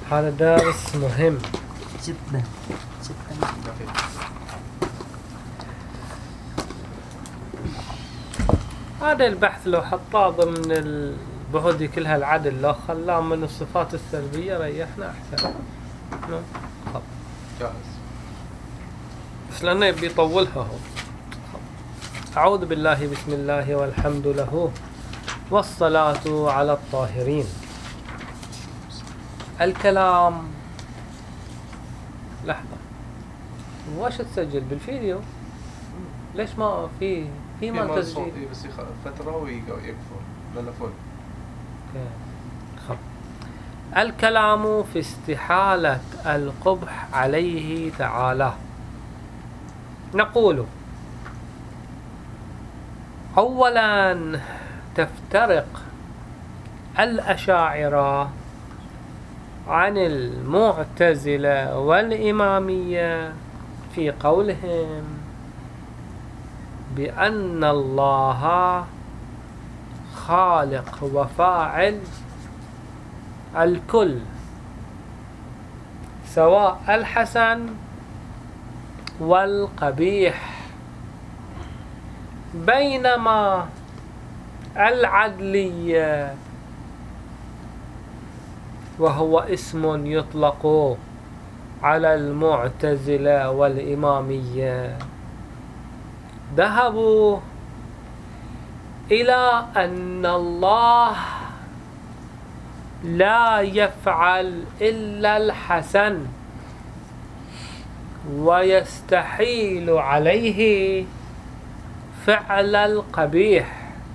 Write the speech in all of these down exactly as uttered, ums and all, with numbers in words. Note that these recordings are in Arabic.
هذا درس مهم جدا جدا. هذا البحث لو حطاه ضمن البحوث دي كلها العدل، لو خلاه من الصفات السلبية ريحنا أحسن. نعم جاهز. بس لأنه يبي يطولها هو. أعوذ بالله، بسم الله والحمد له والصلاة على الطاهرين. الكلام، لحظة، واش تسجل بالفيديو؟ ليش ما في في ما تسجيل؟ في بس فترة ويقفل لأنه فل. خب. الكلام في استحالة القبح عليه تعالى. نقول أولا تفترق الأشاعرة عن المعتزلة والإمامية في قولهم بأن الله خالق وفاعل الكل سواء الحسن والقبيح، بينما العدلية وهو اسم يطلق على المعتزلة والإمامية ذهبوا إلى أن الله لا يفعل إلا الحسن ويستحيل عليه فعل القبيح.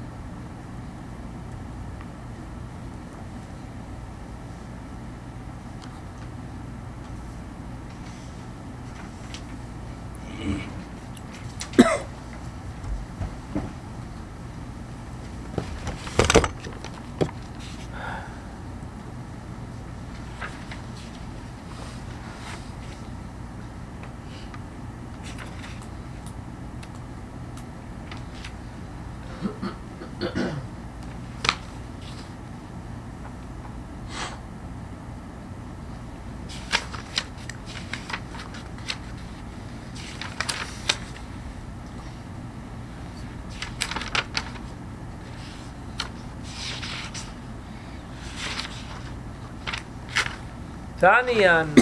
ثانيا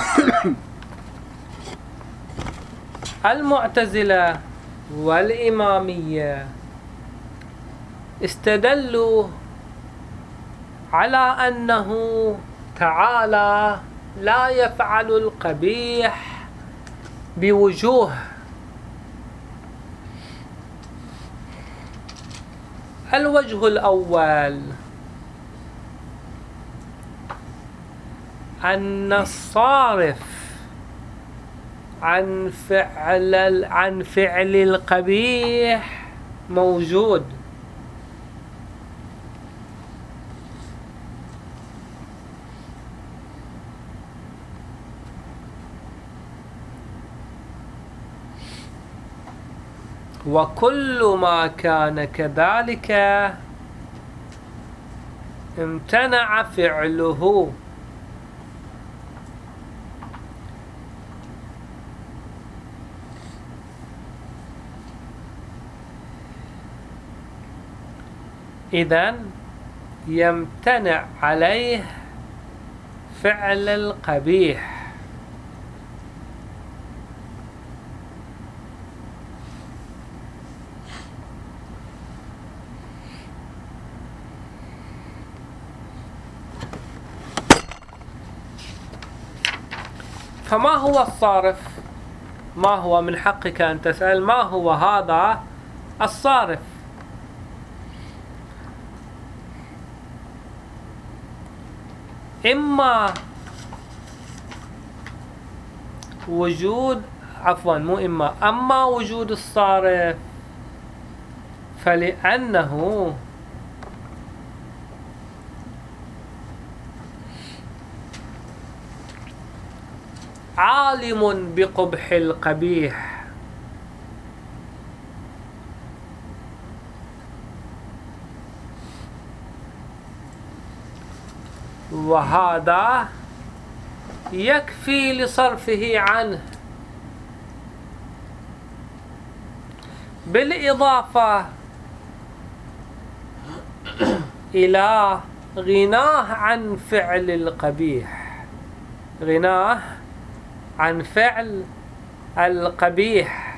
المعتزلة والإمامية استدلوا على أنه تعالى لا يفعل القبيح بوجوه. الوجه الأول أن الصارف عن فعل عن فعل القبيح موجود، وكل ما كان كذلك امتنع فعله. إذن يمتنع عليه فعل القبيح. فما هو الصارف؟ ما هو من حقك أن تسأل ما هو هذا الصارف؟ إما وجود عفوا مو إما أما وجود الصارف فلأنه عالم بقبح القبيح، وهذا يكفي لصرفه عنه، بالإضافة إلى غناه عن فعل القبيح، غناه عن فعل القبيح،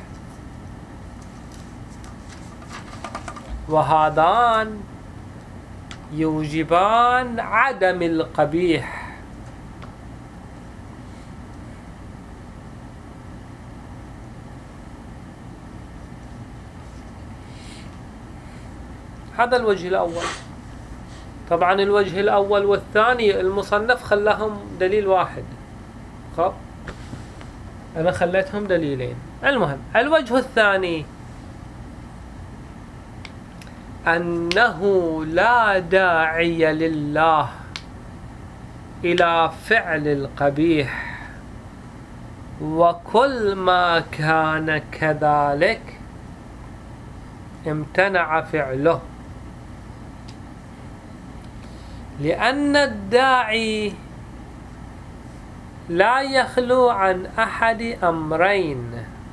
وهذان يوجبان عدم القبيح. هذا الوجه الأول. طبعا الوجه الأول والثاني المصنف خلاهم دليل واحد، خب أنا خليتهم دليلين. المهم الوجه الثاني أنه لا داعي لله إلى فعل القبيح، وكل ما كان كذلك امتنع فعله، لأن الداعي لا يخلو عن أحد أمرين: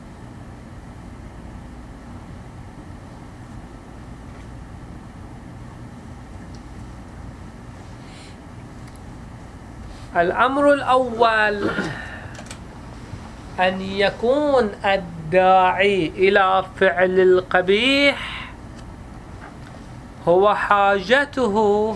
الأمر الأول أن يكون الداعي إلى فعل القبيح هو حاجته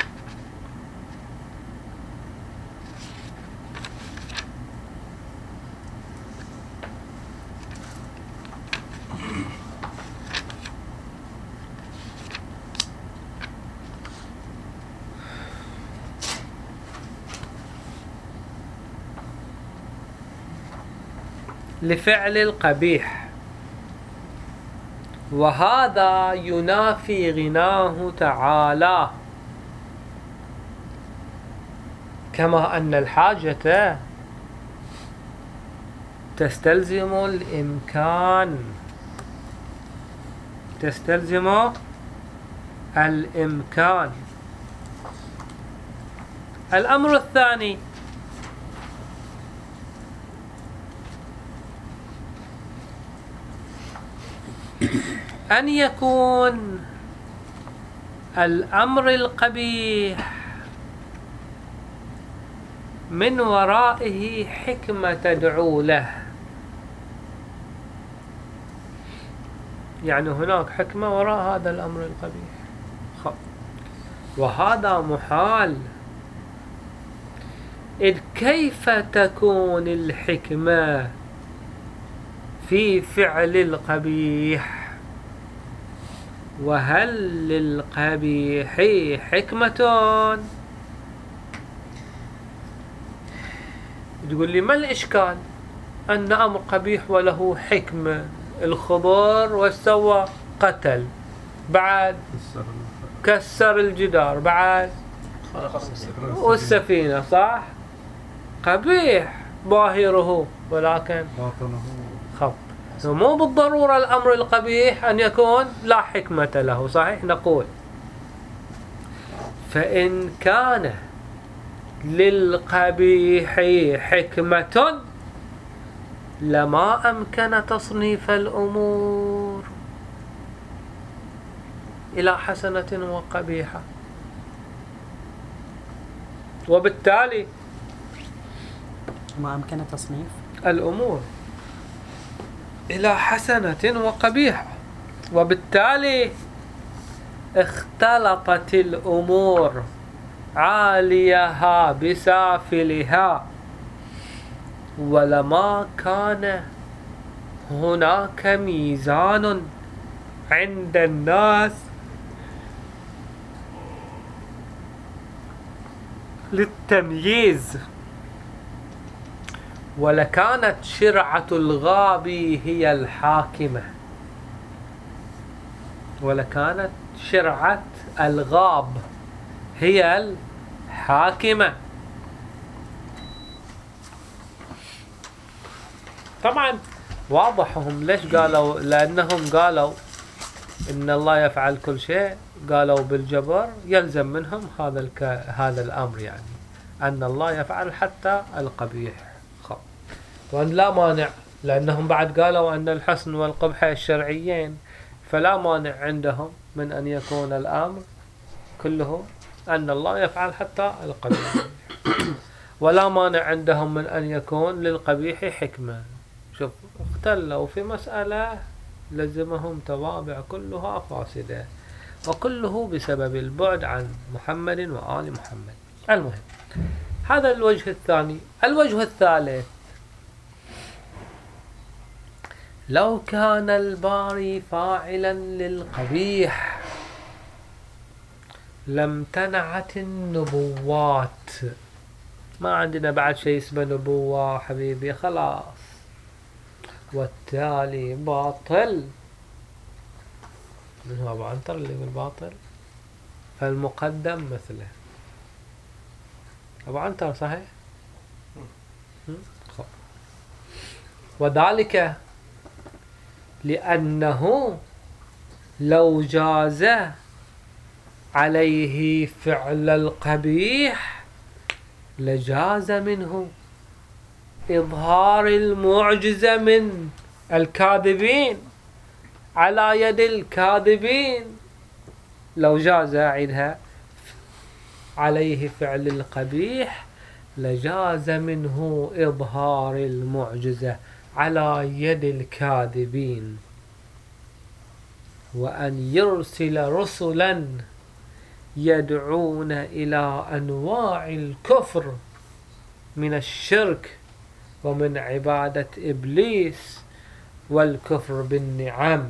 لفعل القبيح، وهذا ينافي غناه تعالى، كما أن الحاجة تستلزم الإمكان، تستلزم الإمكان. الأمر الثاني أن يكون الأمر القبيح من ورائه حكمة تدعو له، يعني هناك حكمة وراء هذا الأمر القبيح، خب. وهذا محال، إذ كيف تكون الحكمة في فعل القبيح؟ وهل للقبيح حكمة؟ تقول لي ما الإشكال أن أمر قبيح وله حكمة؟ الخضر وسوى قتل، بعد كسر الجدار، بعد والسفينة، صح؟ قبيح ظاهره ولكن باطنه خب. مو بالضرورة الأمر القبيح أن يكون لا حكمة له، صحيح؟ نقول فإن كان للقبيح حكمة لما أمكن تصنيف الأمور إلى حسنة وقبيحة، وبالتالي ما أمكن تصنيف الأمور إلى حسنة وقبيحة، وبالتالي اختلطت الأمور عاليها بسافلها، ولما كان هناك ميزان عند الناس للتمييز، ولكانت شرعة الغابي هي الحاكمة، ولكانت شرعة الغاب هي الحاكمة. طبعا واضح هم ليش قالوا، لأنهم قالوا إن الله يفعل كل شيء، قالوا بالجبر يلزم منهم هذا الك... هذا الأمر، يعني أن الله يفعل حتى القبيح. خب. وأن لا مانع، لأنهم بعد قالوا أن الحسن والقبح الشرعيين، فلا مانع عندهم من أن يكون الأمر كله أن الله يفعل حتى القبيح. ولا مانع عندهم من أن يكون للقبيح حكمة. شوف، اختلوا في مسألة لزمهم توابع كلها فاسدة، وكله بسبب البعد عن محمد وآل محمد. المهم، هذا الوجه الثاني. الوجه الثالث: لو كان الباري فاعلا للقبيح لامتنعت النبوات. ما عندنا بعد شيء اسمه نبوة حبيبي، خلاص، والتالي باطل. من هو أبو عنتر اللي بالباطل؟ فالمقدم مثله. أبو عنتر صحيح؟ وذلك لأنه لو جاز عليه فعل القبيح لجاز منه إظهار المعجزة من الكاذبين على يد الكاذبين. لو جاز عيدها عليه فعل القبيح لجاز منه إظهار المعجزة على يد الكاذبين، وأن يرسل رسلا يدعون إلى أنواع الكفر من الشرك ومن عبادة إبليس والكفر بالنعم.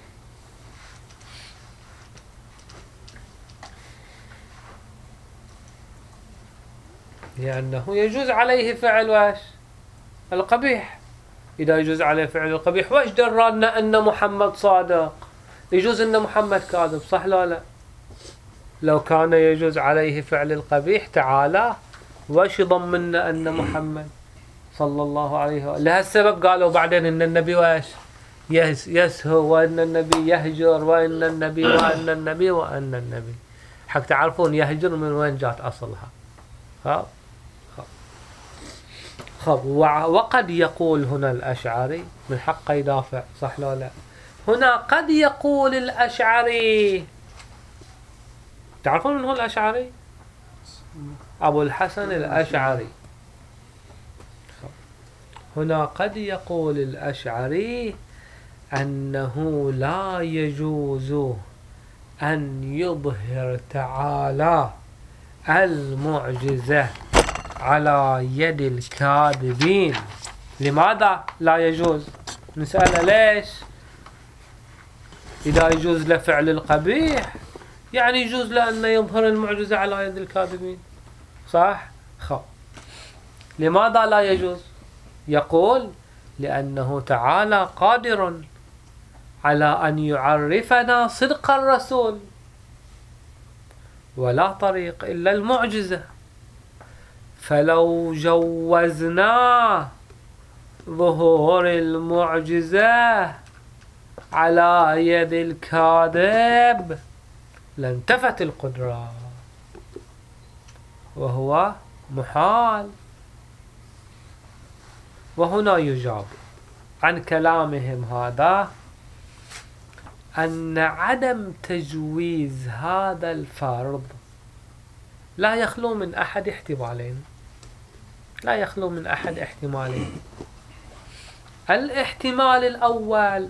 لأنه يجوز عليه فعل واش القبيح. إذا يجوز عليه فعل القبيح، واش درانا أن محمد صادق؟ يجوز أن محمد كاذب، صح لا لا؟ لو كان يجوز عليه فعل القبيح تعالى، واش يضمننا أن محمد صلى الله عليه وسلم؟ لهالسبب قالوا بعدين أن النبي واش يسهو، وأن النبي يهجر، وأن النبي وأن النبي وأن النبي، حق تعرفون يهجر من وين جات أصلها. خب خب وقد يقول هنا الأشعري، من حقه يدافع، صح لا لا؟ هنا قد يقول الأشعري، تعرفون من هو الأشعري؟ أبو الحسن الأشعري. هنا قد يقول الأشعري أنه لا يجوز أن يظهر تعالى المعجزة على يد الكاذبين. لماذا لا يجوز؟ نسأله ليش؟ إذا يجوز لفعل القبيح يعني يجوز لأنه يظهر المعجزة على يد الكاذبين، صح؟ خب. لماذا لا يجوز؟ يقول لأنه تعالى قادر على أن يعرفنا صدق الرسول، ولا طريق إلا المعجزة. فلو جوزنا ظهور المعجزة على يد الكاذب لانتفت القدرة، وهو محال. وهنا يجاب عن كلامهم هذا أن عدم تجويز هذا الفرض لا يخلو من أحد احتمالين، لا يخلو من أحد احتمالين. الاحتمال الأول،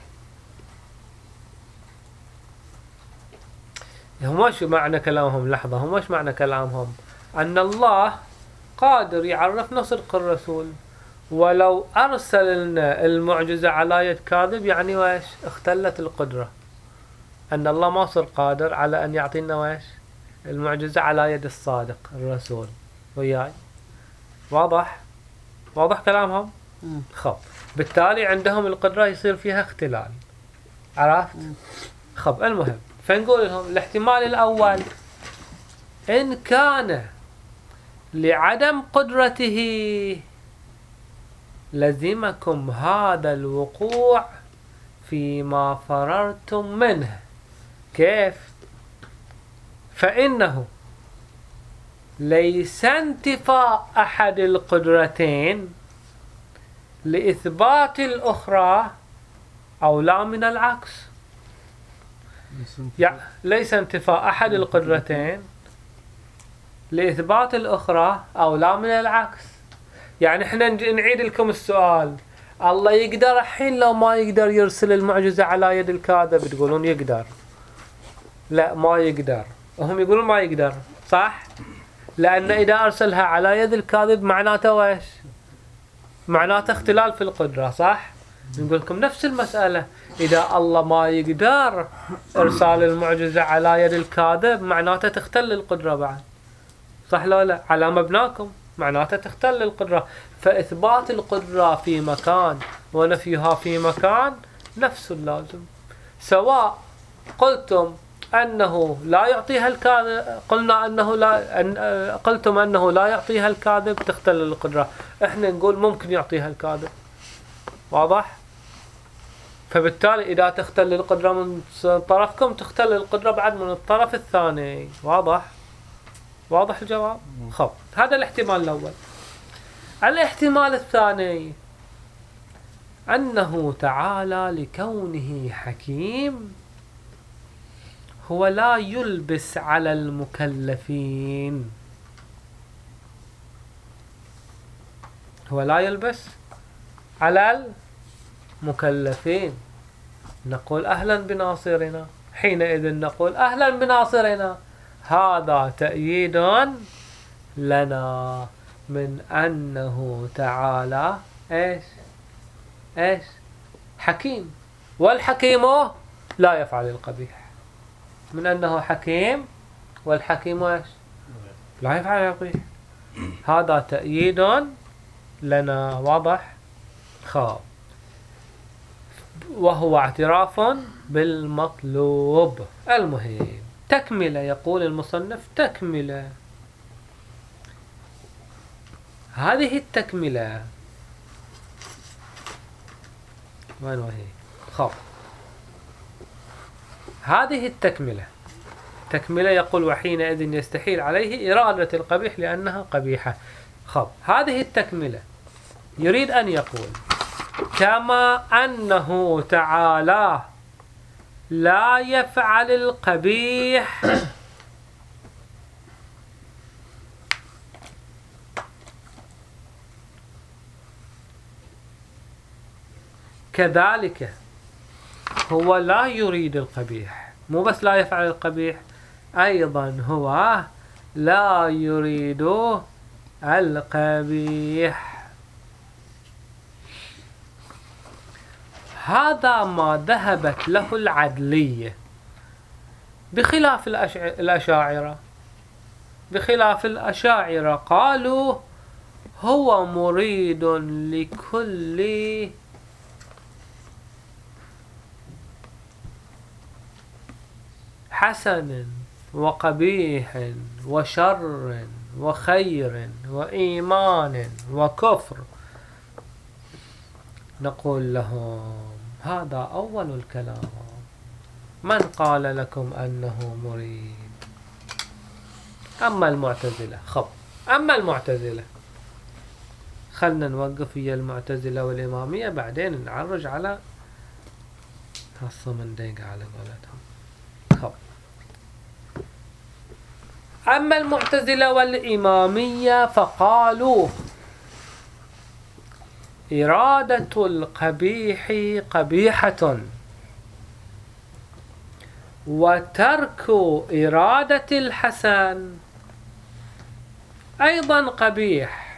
هم وش معنى كلامهم؟ لحظة، هم وش معنى كلامهم؟ أن الله قادر يعرفنا صدق الرسول، ولو أرسل لنا المعجزة على يد كاذب يعني وش اختلت القدرة. أن الله ما صار قادر على أن يعطينا وش المعجزة على يد الصادق الرسول. وياي واضح؟ واضح كلامهم؟ خب، بالتالي عندهم القدرة يصير فيها اختلال، عرفت؟ خب، المهم، فنقول لهم الاحتمال الأول: إن كان لعدم قدرته لزمكم هذا الوقوع فيما فررتم منه. كيف؟ فإنه ليس انتفاء أحد القدرتين لإثبات الأخرى أولى من العكس. يعني ليس انتفاء أحد القدرتين لإثبات الأخرى أولى من العكس. يعني احنا نعيد لكم السؤال، الله يقدر الحين لو ما يقدر يرسل المعجزة على يد الكاذب؟ تقولون يقدر. لا، ما يقدر. وهم يقولون ما يقدر، صح؟ لأن إذا أرسلها على يد الكاذب معناته وإيش؟ معناته اختلال في القدرة، صح؟ نقول لكم نفس المسألة، إذا الله ما يقدر إرسال المعجزة على يد الكاذب معناته تختل القدرة بعد، صح لا لا؟ على مبناكم معناته تختل القدرة. فإثبات القدرة في مكان ونفيها في مكان نفس اللازم. سواء قلتم أنه لا يعطيها الكاذب، قلنا أنه لا أن قلتم أنه لا يعطيها الكاذب تختل القدرة، إحنا نقول ممكن يعطيها الكاذب. واضح؟ فبالتالي إذا تختل القدرة من طرفكم تختل القدرة بعد من الطرف الثاني. واضح؟ واضح الجواب؟ خب، هذا الاحتمال الأول. الاحتمال الثاني أنه تعالى لكونه حكيم هو لا يلبس على المكلفين، هو لا يلبس على المكلفين. نقول أهلا بناصرنا، حينئذ نقول أهلا بناصرنا، هذا تأييد لنا من أنه تعالى إيش إيش حكيم، والحكيم لا يفعل القبيح. من أنه حكيم والحكيم إيش لا يفعل القبيح، هذا تأييد لنا. واضح؟ خاب، وهو اعتراف بالمطلوب. المهم تكملة، يقول المصنف تكملة. هذه التكملة وين وهي؟ خاب، هذه التكملة تكملة يقول وحينئذ يستحيل عليه إرادة القبيح لأنها قبيحة. خب، هذه التكملة يريد أن يقول كما أنه تعالى لا يفعل القبيح كذلك هو لا يريد القبيح. مو بس لا يفعل القبيح، أيضا هو لا يريد القبيح. هذا ما ذهبت له العدلية، بخلاف الأشاعرة. بخلاف الأشاعرة قالوا هو مريد لكل حسن وقبيح وشر وخير وإيمان وكفر. نقول لهم هذا أول الكلام، من قال لكم أنه مريد؟ أما المعتزلة خب أما المعتزلة خلنا نوقف هي المعتزلة والإمامية، بعدين نعرج على هالصمنديق على قولتهم. خب أما المعتزلة والإمامية فقالوا إرادة القبيح قبيحة، وترك إرادة الحسن أيضا قبيح،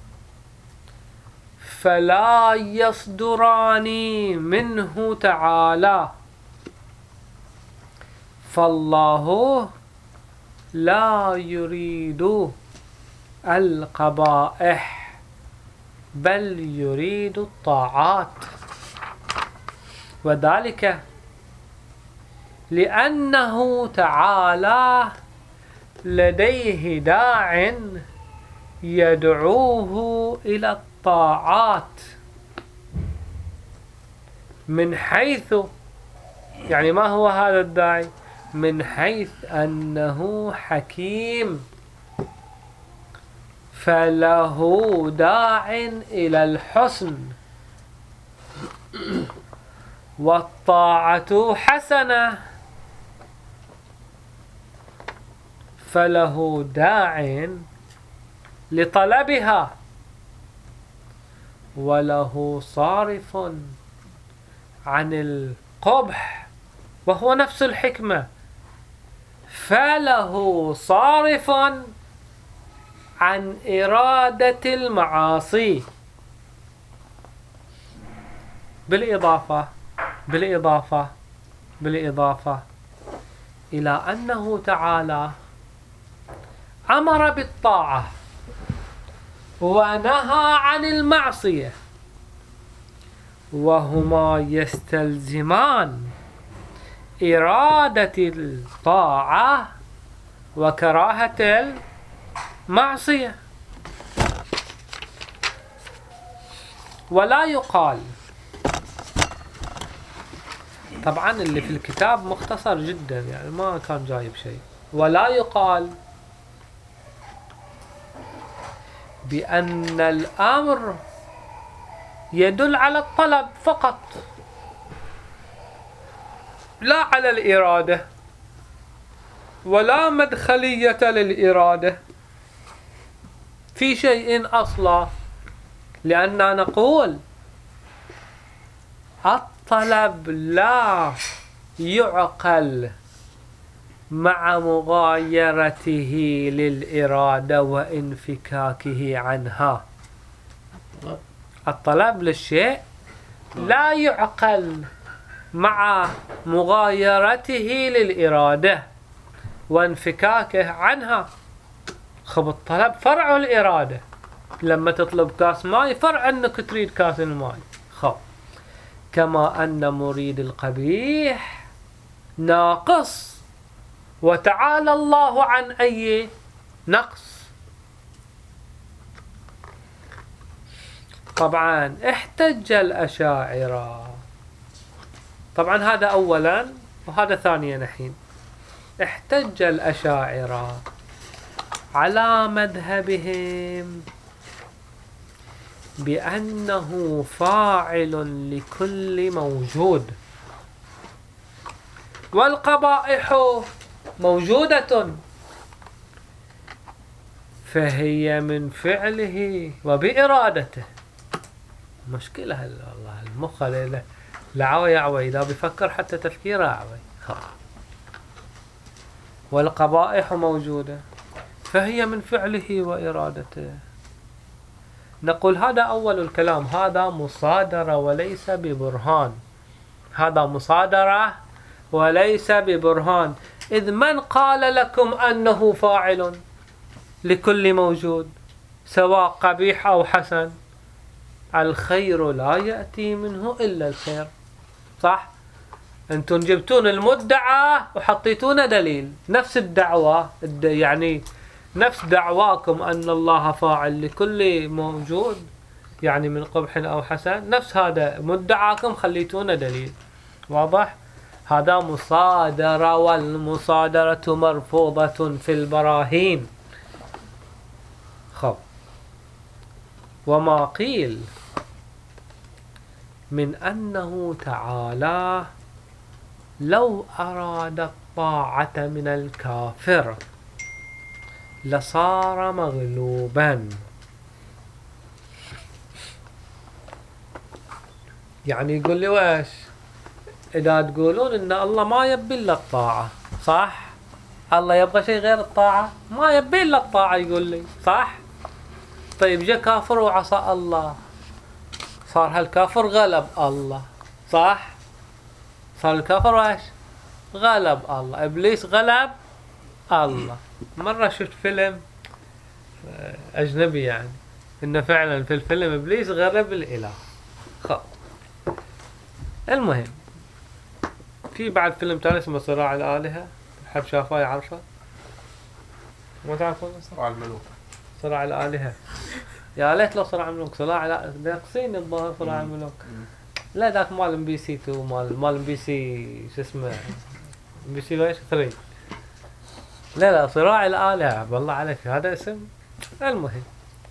فلا يصدران منه تعالى، فالله لا يريد القبائح بل يريد الطاعات، وذلك لأنه تعالى لديه داع يدعوه إلى الطاعات، من حيث يعني ما هو هذا الداعي؟ من حيث أنه حكيم فله داع إلى الحسن والطاعة حسنة. فله داع لطلبها وله صارف عن القبح، وهو نفس الحكمة. فله صارف عن إرادة المعاصي، بالإضافة بالإضافة بالإضافة إلى أنه تعالى أمر بالطاعة ونهى عن المعصية، وهما يستلزمان إرادة الطاعة وكراهة المعصية. ولا يقال، طبعا اللي في الكتاب مختصر جدا يعني ما كان جايب شيء، ولا يقال بأن الأمر يدل على الطلب فقط لا على الإرادة، ولا مدخلية للإرادة في شيء أصلا، لأننا نقول الطلب لا يعقل مع مغايرته للإرادة وانفكاكه عنها. الطلب للشيء لا يعقل مع مغايرته للإرادة وانفكاكه عنها. خب الطلب فرع الإرادة، لما تطلب كاس ماي فرع أنك تريد كاس الماي. خب كما أن مريد القبيح ناقص، وتعالى الله عن أي نقص. طبعا احتج الأشاعرة، طبعا هذا أولا وهذا ثانيا. الحين احتج الأشاعرة على مذهبهم بأنه فاعل لكل موجود، والقبائح موجودة فهي من فعله وبإرادته. مشكلة والله المخ لعوي يعوي، إذا بيفكر حتى تفكيره يعوي. والقبائح موجودة فهي من فعله وإرادته. نقول هذا أول الكلام، هذا مصادرة وليس ببرهان، هذا مصادرة وليس ببرهان. إذ من قال لكم أنه فاعل لكل موجود سواء قبيح أو حسن؟ الخير لا يأتي منه إلا الخير، صح؟ أنتم جبتون المدعى وحطيتون دليل، نفس الدعوة يعني نفس دعواكم أن الله فاعل لكل موجود يعني من قبح أو حسن، نفس هذا مدعاكم خليتون دليل. واضح؟ هذا مصادرة، والمصادرة مرفوضة في البراهين. خب وما قيل من أنه تعالى لو أراد الطاعة من الكافر لصار مغلوبا، يعني يقول لي ويش إذا تقولون إن الله ما يبي إلا الطاعة، صح؟ الله يبغى شيء غير الطاعة؟ ما يبي إلا الطاعة يقول لي، صح؟ طيب جاء كافر وعصى الله، صار هالكافر غلب الله، صح؟ صار الكافر ويش؟ غلب الله. إبليس غلب الله. مرة شفت فيلم أجنبي يعني إنه فعلا في الفيلم إبليس غلب الإله. خب المهم في بعد فيلم تاني اسمه صراع الآلهة، حد شافه يعرفه؟ ما تعرفون؟ صراع الملوك. صراع الآلهة يا ليت لو صراع الملوك. صراع لا ناقصين الظاهر صراع الملوك. لا ذاك مال ام بي سي تو، مال مال ام بي سي شو اسمه ام بي سي ايش ثلاثة. لا لا صراع الآلهة بالله عليك هذا اسم. المهم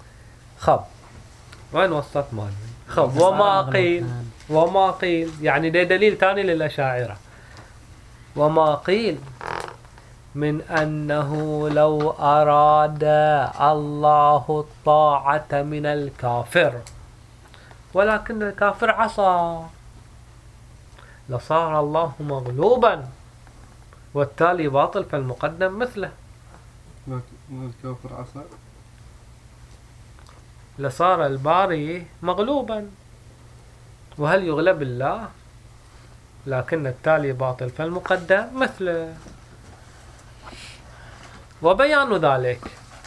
خب وين وصلت مالي؟ خب وما قيل وما قيل يعني ده دليل ثاني للأشاعرة. وما قيل من أنه لو أراد الله الطاعة من الكافر ولكن الكافر عصى لصار الله مغلوبا والتالي باطل فالمقدم مثله. ما الكافر عصى لصار الباري مغلوبا وهل يغلب الله لكن التالي باطل فالمقدم مثله. وبيان ذلك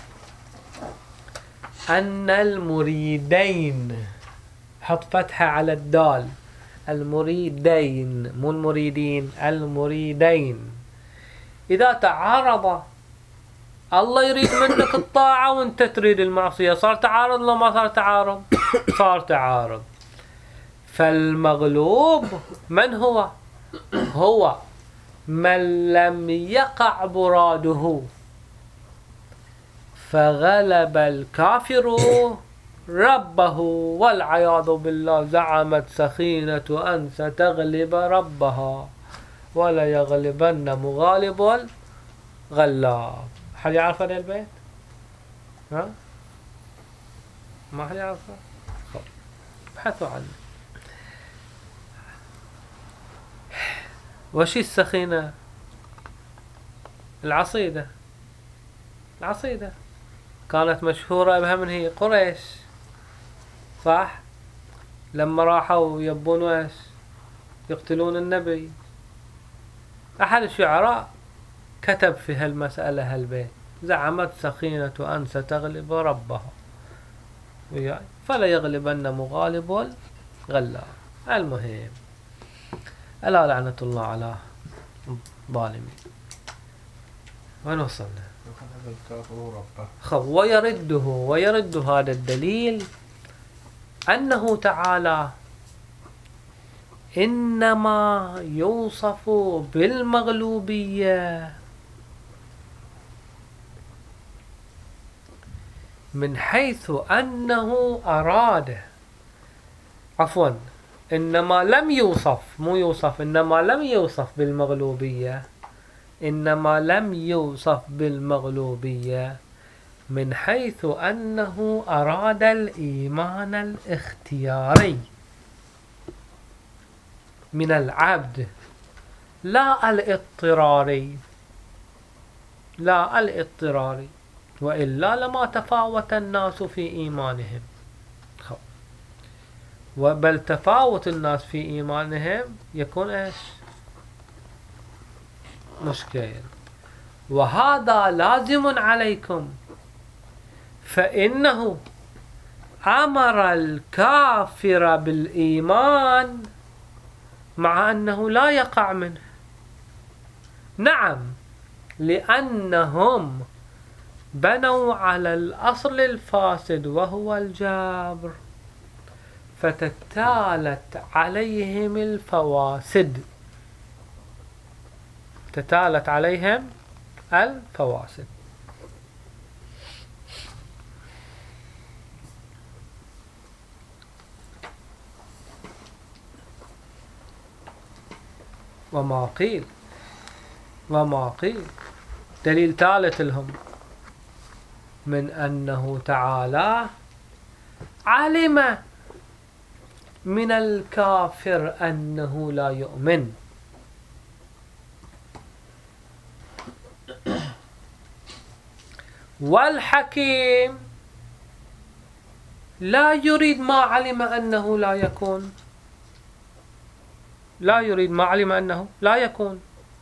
أن المريدين حط فتحة على الدال المريدين مو المريدين المريدين إذا تعارض الله يريد منك الطاعة وانت تريد المعصية صار تعارض ولا ما صار تعارض؟ صار تعارض. فالمغلوب من هو؟ هو من لم يقع براده فغلب الكافر ربه والعياذ بالله. زعمت سخينة أن ستغلب ربها ولا يغلبن مغالب الغلاب. حد يعرف هذا البيت؟ ها؟ ما حد يعرفه؟ ابحثوا عنه. وش السخينة؟ العصيدة. العصيدة كانت مشهورة بها من هي قريش صح؟ لما راحوا يبون وش يقتلون النبي أحد الشعراء كتب في هالمسألة هالبيت زعمت سخينة أن ستغلب ربها فلا يغلبن مغالب الغلاب. المهم ألا لعنة الله على الظالمين. وين وصلنا؟ خب ويرده ويرد هذا الدليل أنه تعالى إنما يوصف بالمغلوبية من حيث أنه أراد عفوا إنما لم يوصف مو يوصف إنما لم يوصف بالمغلوبية إنما لم يوصف بالمغلوبية من حيث أنه أراد الإيمان الاختياري من العبد لا الاضطراري لا الاضطراري وإلا لما تفاوت الناس في إيمانهم. بل تفاوت الناس في إيمانهم يكون إيش؟ مشكل. وهذا لازم عليكم فإنه أمر الكافر بالإيمان مع أنه لا يقع منه. نعم لأنهم بنوا على الأصل الفاسد وهو الجبر فتتالت عليهم الفواسد تتالت عليهم الفواسد. وما قيل وما قيل دليل ثالث لهم من أنه تعالى علم من الكافر أنه لا يؤمن والحكيم لا يريد ما علم أنه لا يكون لا يريد ما علم أنه لا يكون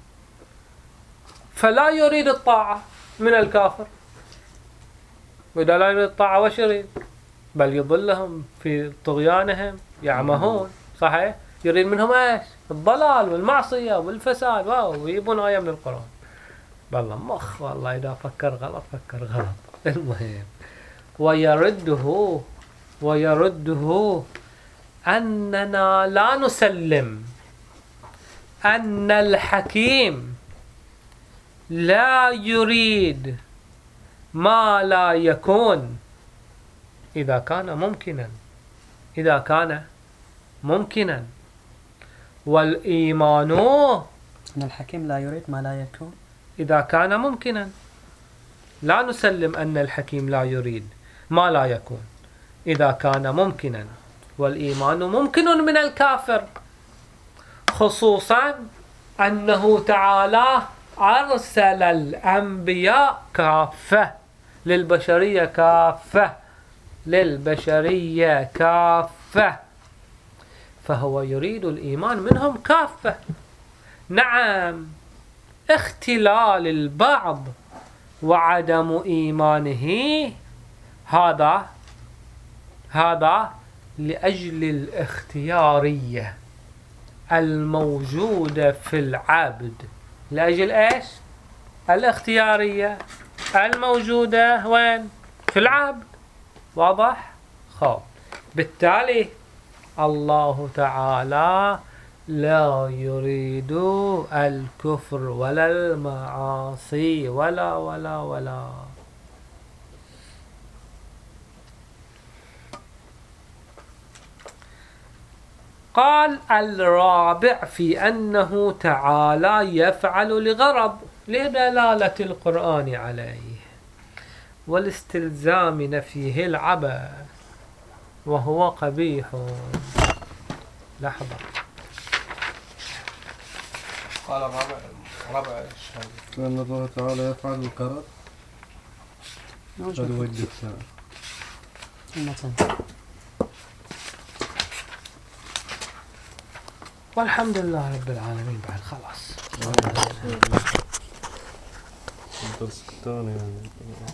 فلا يريد الطاعة من الكافر. وإذا لا يريد الطاعة وش يريد؟ بل يضلهم في طغيانهم يعمهون صحيح. يريد منهم ايش؟ الضلال والمعصية والفساد. واو ويبون آية من القرآن. والله مخ والله إذا فكر غلط فكر غلط. المهم ويرده ويرده أننا لا نسلم أن الحكيم لا يريد ما لا يكون إذا كان ممكنا إذا كان ممكنا والإيمان أن الحكيم لا يريد ما لا يكون. إذا كان ممكنا، لا نسلم أن الحكيم لا يريد ما لا يكون. إذا كان ممكنا والإيمان ممكن من الكافر، خصوصا أنه تعالى أرسل الأنبياء كافة للبشرية كافة للبشرية كافة، فهو يريد الإيمان منهم كافة. نعم، اختلال البعض وعدم إيمانه هذا هذا لأجل الاختيارية الموجودة في العبد. لأجل إيش؟ الاختيارية الموجودة وين؟ في العبد. واضح؟ خب، بالتالي الله تعالى لا يريد الكفر ولا المعاصي ولا ولا ولا. قال الرابع في أنه تعالى يفعل لغرض لدلالة القرآن عليه والاستلزام نفيه العبث وهو قبيح. لحظة، قال الرابع رابع الشهادة لأن الله تعالى يفعل القرار هذا وجه السنة. والحمد لله رب العالمين. بعد خلاص.